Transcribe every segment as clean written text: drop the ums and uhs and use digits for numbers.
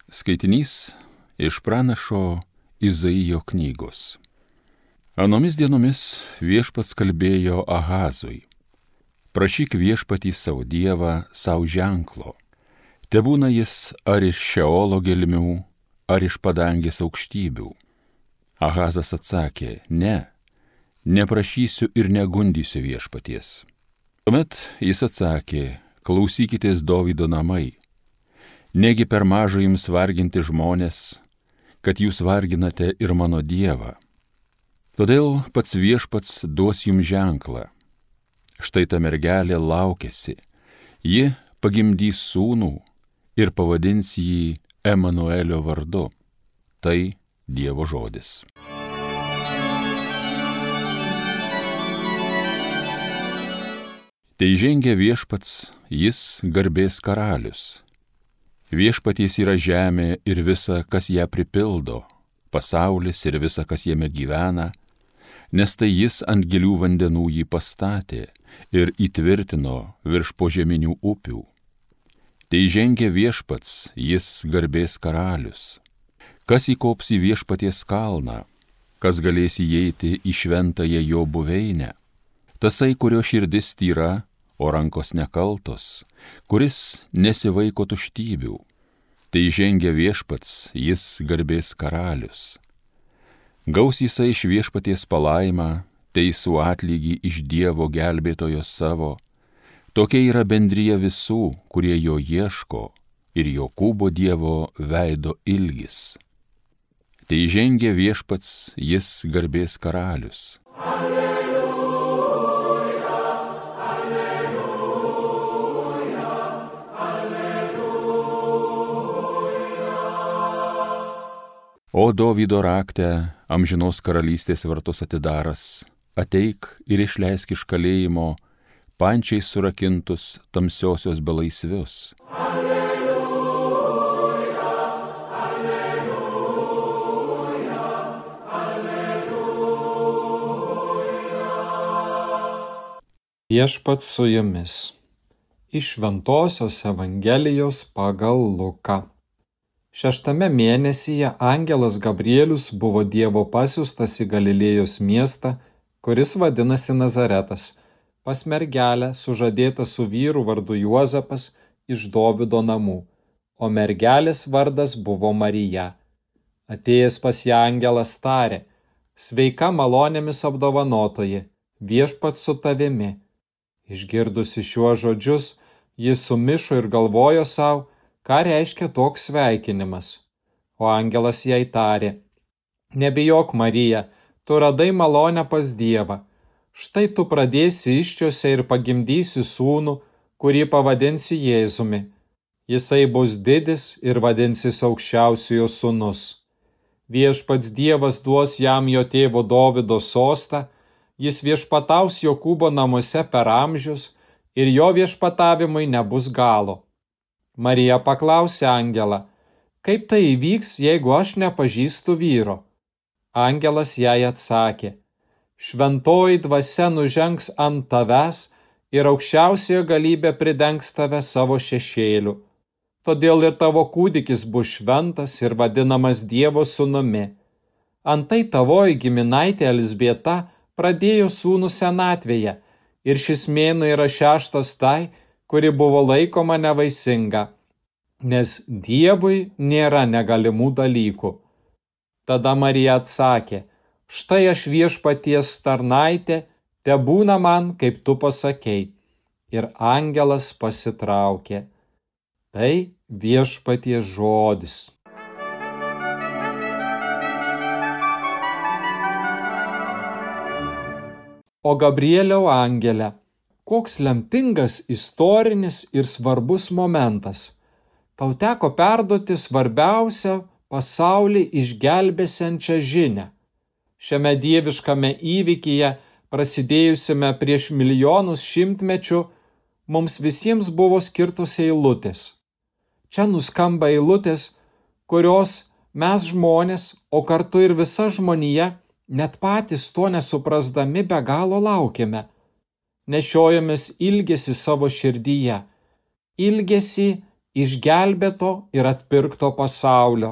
Skaitinys iš pranašo Izaijo knygos. Anomis dienomis viešpats kalbėjo Ahazui: prašyk viešpatį savo dievą savo ženklo, tebūna jis ar iš Šeolo gelmių, ar iš padangės aukštybių. Ahazas atsakė: ne, neprašysiu ir negundysiu viešpaties. Tuomet jis atsakė: klausykitės Dovydo namai, negi per maža jums varginti žmonės, kad jūs varginate ir mano dievą. Todėl pats viešpats duos jums ženklą. Štai ta mergelė laukiasi, ji pagimdys sūnų ir pavadins jį Emanuelio vardu. Tai Dievo žodis. Tai žengia viešpats, jis garbės karalius. Viešpaties yra žemė ir visa, kas ją pripildo, pasaulis ir visa, kas jame gyvena, nes tai jis ant gilių vandenų jį pastatė ir įtvirtino virš požeminių upių. Tai žengia viešpats, jis garbės karalius. Kas įkops į viešpaties kalną, kas galės įeiti į šventąją jo buveinę? Tasai, kurio širdis tyra, o rankos nekaltos, kuris nesivaiko tuštybių. Tai žengia viešpats, jis garbės karalius. Gaus jisai iš viešpaties palaimą, teisų atlygį iš Dievo gelbėtojo savo. Tokia yra bendrija visų, kurie jo ieško, ir Jokūbo Dievo veido ilgis. Tai žengia viešpats, jis garbės karalius. O Dovydo rakte, amžinos karalystės vartus atidaras, ateik ir išleisk iš kalėjimo pančiais surakintus tamsiosios belaisvius. Alleluja, alleluja, alleluja. Viešpats su jumis. Iš Šventosios Evangelijos pagal Luką. 6 mėnesyje angelas Gabrielius buvo Dievo pasiųstas į Galilėjos miestą, kuris vadinasi Nazaretas, pas mergelę sužadėtą su vyru vardu Juozapas iš Dovydo namų, o mergelės vardas buvo Marija. Atėjęs pas ją angelas tarė: sveika malonėmis apdovanotoji, viešpats su tavimi. Išgirdusi šiuos žodžius, jis sumišo ir galvojo sau, ką reiškia toks sveikinimas. O angelas jai tarė: nebijok, Marija, tu radai malonę pas Dievą. Štai tu pradėsi įsčiose ir pagimdysi sūnų, kurį pavadinsi Jėzumi. Jisai bus didis ir vadinsis aukščiausiojo sūnus. Viešpats Dievas duos jam jo tėvo Dovydo sostą, jis viešpataus Jokūbo namuose per amžius ir jo viešpatavimui nebus galo. Marija paklausė angelą: kaip tai įvyks, jeigu aš nepažįstu vyro? Angelas jai atsakė: šventoji dvasia nužengs ant tavęs ir aukščiausiojo galybė pridengs tave savo šešėliu. Todėl ir tavo kūdikis bus šventas ir vadinamas Dievo sūnumi. Antai tavoji giminaitė Elzbieta pradėjo sūnų senatvėje, ir šis mėnuo yra 6 tai, kuri buvo laikoma nevaisinga, nes Dievui nėra negalimų dalykų. Tada Marija atsakė: štai aš viešpaties tarnaitė, tebūna man, kaip tu pasakei. Ir angelas pasitraukė. Tai viešpaties žodis. O Gabrieliau angele, koks lemtingas istorinis ir svarbus momentas. Tau teko perduoti svarbiausią pasaulį išgelbėsiančią žinią. Šiame dieviškame įvykyje, prasidėjusiame prieš milijonus šimtmečių, mums visiems buvo skirtos eilutės. Čia nuskamba eilutės, kurios mes žmonės, o kartu ir visa žmonija, net patys to nesuprasdami be galo laukiame. Nešiojamės ilgesį savo širdyje, ilgesį išgelbėto ir atpirkto pasaulio.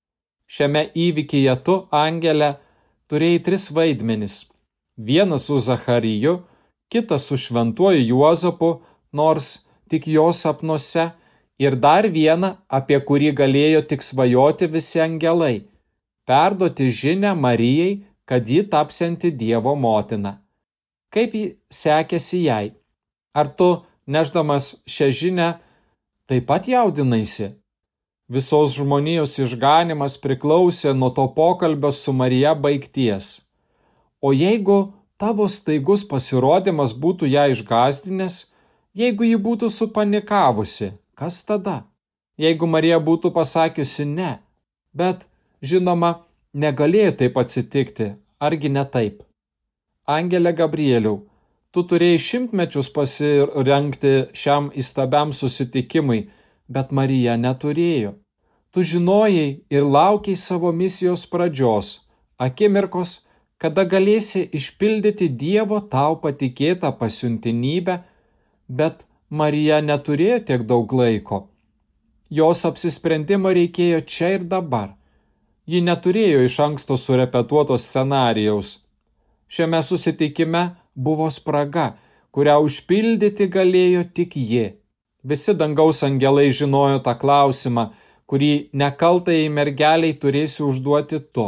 Šiame įvykyje tu, angele, turėjai 3 vaidmenis. Vienas su Zachariju, kitas su šventuoju Juozapu, nors tik jo sapnuose, ir dar vieną, apie kurį galėjo tik svajoti visi angelai – perduoti žinią Marijai, kad ji tapsianti Dievo motina. Kaip sekėsi jai? Ar tu, nešdamas šią žinią, taip pat jaudinaisi? Visos žmonijos išganymas priklausė nuo to pokalbio su Marija baigties. O jeigu tavo staigus pasirodymas būtų ją išgąsdinęs, jeigu ji būtų supanikavusi, kas tada? Jeigu Marija būtų pasakiusi ne, bet, žinoma, negalėjo taip atsitikti, argi ne taip? Angele Gabrieliau, tu turėjai 100 metus pasirengti šiam įstabiam susitikimui, bet Marija neturėjo. Tu žinojai ir laukiai savo misijos pradžios, akimirkos, kada galėsi išpildyti Dievo tau patikėtą pasiuntinybę, bet Marija neturėjo tiek daug laiko. Jos apsisprendimo reikėjo čia ir dabar. Ji neturėjo iš anksto surepetuoto scenarijaus. Šiame susitikime buvo spraga, kurią užpildyti galėjo tik ji. Visi dangaus angelai žinojo tą klausimą, kurį nekaltajai mergeliai turėsi užduoti tu.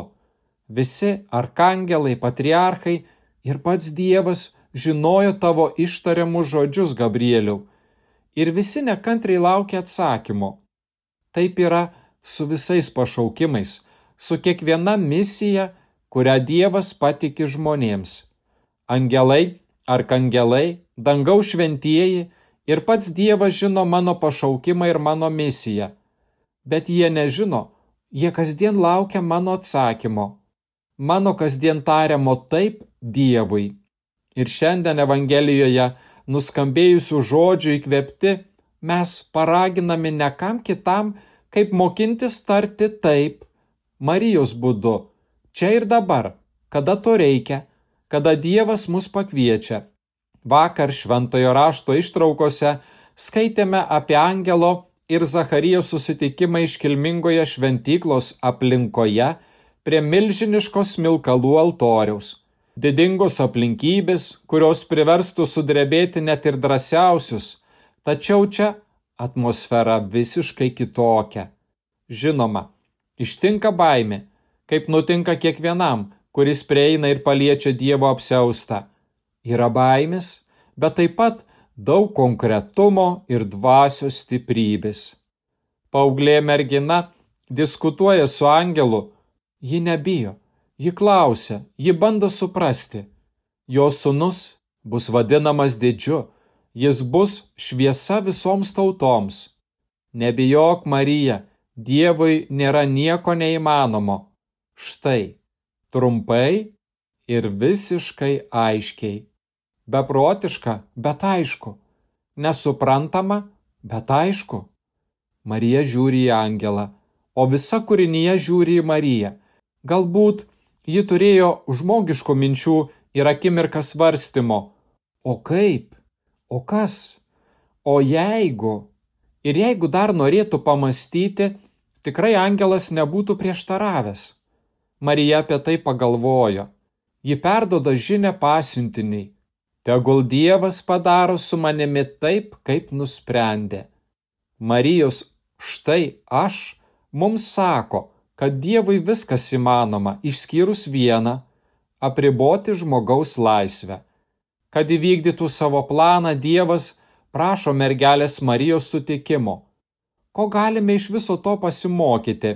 Visi arkangelai, patriarchai ir pats Dievas žinojo tavo ištariamus žodžius, Gabrieliau. Ir visi nekantriai laukia atsakymo. Taip yra su visais pašaukimais, su kiekviena misija, kurią Dievas patiki žmonėms. Angelai, arkangelai, dangaus šventieji ir pats Dievas žino mano pašaukimą ir mano misiją. Bet jie nežino, jie kasdien laukia mano atsakymo. Mano kasdien tariamo taip Dievui. Ir šiandien Evangelijoje nuskambėjusių žodžių įkvėpti, mes paraginami ne kam kitam, kaip mokintis tarti taip, Marijos būdu, čia ir dabar, kada to reikia, kada Dievas mus pakviečia. Vakar šventojo rašto ištraukose skaitėme apie angelo ir Zacharijo susitikimą iškilmingoje šventyklos aplinkoje prie milžiniškos smilkalų altoriaus. Didingos aplinkybės, kurios priverstų sudrebėti net ir drąsiausius, tačiau čia atmosfera visiškai kitokia. Žinoma, ištinka baimė, kaip nutinka kiekvienam, kuris prieina ir paliečia Dievo apsiaustą. Yra baimės, bet taip pat daug konkretumo ir dvasios stiprybės. Paauglė mergina diskutuoja su angelu, ji nebijo, ji klausia, ji bando suprasti. Jos sūnus bus vadinamas didžiu, jis bus šviesa visoms tautoms. Nebijok, Marija, Dievui nėra nieko neįmanomo. Štai, trumpai ir visiškai aiškiai. Beprotiška, bet aišku. Nesuprantama, bet aišku. Marija žiūri į angelą, o visa kūrinyje žiūri į Mariją. Galbūt ji turėjo žmogiškų minčių ir akimirką svarstymo. O kaip? O kas? O jeigu? Ir jeigu dar norėtų pamastyti, tikrai angelas nebūtų prieštaravęs. Marija apie tai pagalvojo. Ji perduoda žinią pasiuntiniui. Tegul Dievas padaro su manimi taip, kaip nusprendė. Marijos štai aš mums sako, kad Dievui viskas įmanoma, išskyrus vieną – apriboti žmogaus laisvę. Kad įvykdytų savo planą, Dievas prašo mergelės Marijos sutikimo. Ko galime iš viso to pasimokyti?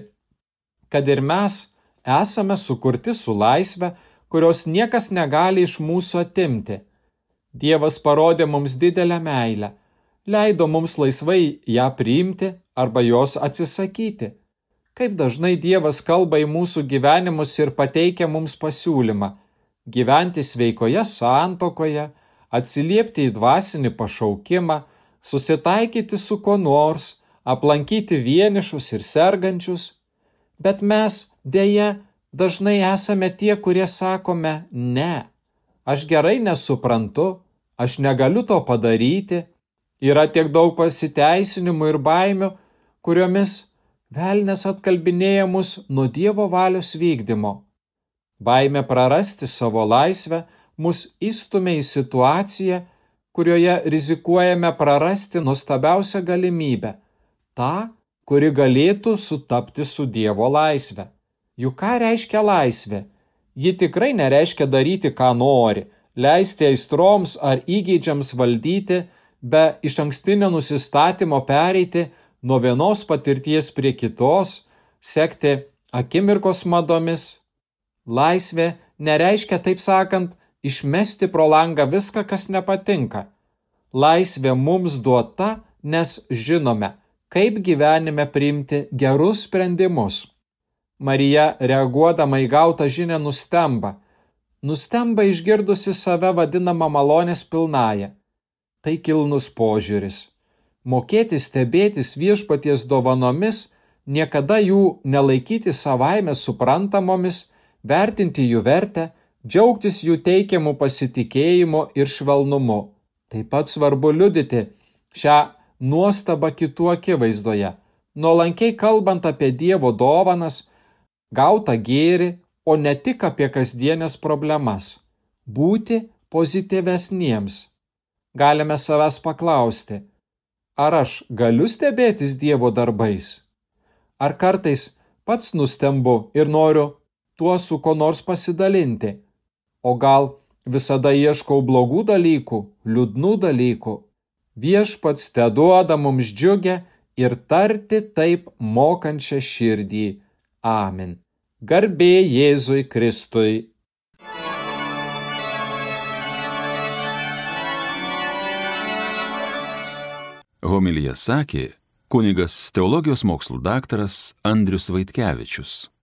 Kad ir mes esame sukurti su laisve, kurios niekas negali iš mūsų atimti. Dievas parodė mums didelę meilę, leido mums laisvai ją priimti arba jos atsisakyti. Kaip dažnai Dievas kalba į mūsų gyvenimus ir pateikia mums pasiūlymą – gyventi sveikoje santuokoje, atsiliepti į dvasinį pašaukimą, susitaikyti su kuo nors, aplankyti vienišus ir sergančius. Bet mes, deja, dažnai esame tie, kurie sakome ne. Aš gerai nesuprantu, aš negaliu to padaryti, yra tiek daug pasiteisinimų ir baimių, kuriomis velnias atkalbinėja mus nuo Dievo valios vykdymo. Baimė prarasti savo laisvę mus įstumia į situaciją, kurioje rizikuojame prarasti nuostabiausią galimybę, tą, kuri galėtų sutapti su Dievo laisve. Juk ką reiškia laisvė? Ji tikrai nereiškia daryti, ką nori, leisti aistroms ar įgeidžiams valdyti, be išankstinio nusistatymo pereiti nuo vienos patirties prie kitos, sekti akimirkos madomis. Laisvė nereiškia, taip sakant, išmesti pro langą viską, kas nepatinka. Laisvė mums duota, nes žinome, kaip gyvenime priimti gerus sprendimus. Marija, reaguodama į gautą žinią, nustemba išgirdusi save vadinamą malonės pilnąja. Tai kilnus požiūris. Mokėti stebėtis viešpaties dovanomis, niekada jų nelaikyti savaime suprantamomis, vertinti jų vertę, džiaugtis jų teikiamų pasitikėjimu ir švelnumu. Taip pat svarbu liudyti šią nuostabą kitų akivaizdoje, nuolankiai kalbant apie Dievo dovanas, gautą gėrį, o ne tik apie kasdienės problemas. Būti pozityvesniems. Galime savęs paklausti, ar aš galiu stebėtis Dievo darbais? Ar kartais pats nustembu ir noriu tuo su ko nors pasidalinti? O gal visada ieškau blogų dalykų, liūdnų dalykų? Viešpats teduoda mums džiugę ir tarti taip mokančią širdį. Amen. Garbė Jėzui Kristui. Homiliją sakė kunigas teologijos mokslų daktaras Andrius Vaitkevičius.